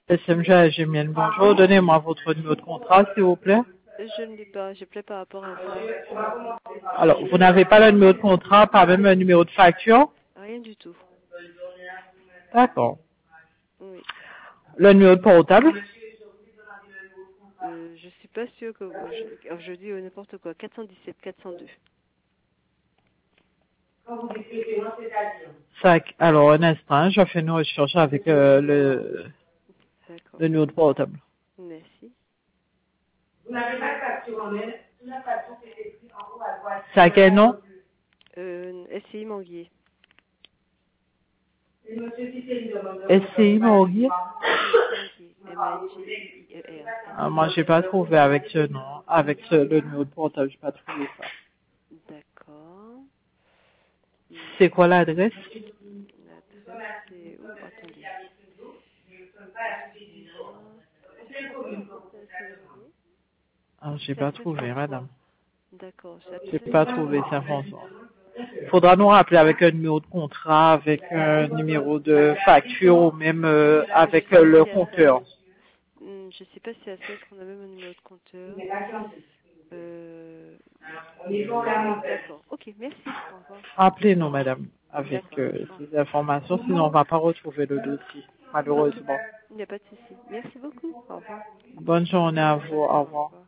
SMG Gémienne, bonjour. Donnez-moi votre numéro de contrat, s'il vous plaît. Je ne l'ai pas, j'ai appelé par rapport à ça. Alors, vous n'avez pas le numéro de contrat, pas même un numéro de facture? Rien du tout. D'accord. Oui. Le numéro de portable? Je suis pas sûre que je dis n'importe quoi. 417, 402. Alors, un instant, je fais une recherche avec le numéro de portable. Merci. Vous n'avez pas de facture en main. La facture qui est écrite en haut à droite. C'est à quel nom? SCI Manguier. SCI Manguier? M-A-N-G-I-E-R. Ah, moi, j'ai pas trouvé avec ce nom, avec le numéro de portable, j'ai pas trouvé ça. D'accord. C'est quoi l'adresse? L'adresse, c'est... Oh, attendez. Ah, j'ai pas trouvé, madame. D'accord. J'ai pas trouvé Saint-François. Il faudra nous rappeler avec un numéro de contrat, avec un numéro de facture ou même avec le compteur. Je sais pas si à ça qu'on a même un numéro de compteur. D'accord. Ok, merci. Au revoir. Rappelez-nous, madame, avec ces informations, sinon on va pas retrouver le dossier, malheureusement. Il n'y a pas de souci. Merci beaucoup. Au revoir. Bonne journée à vous. Au revoir.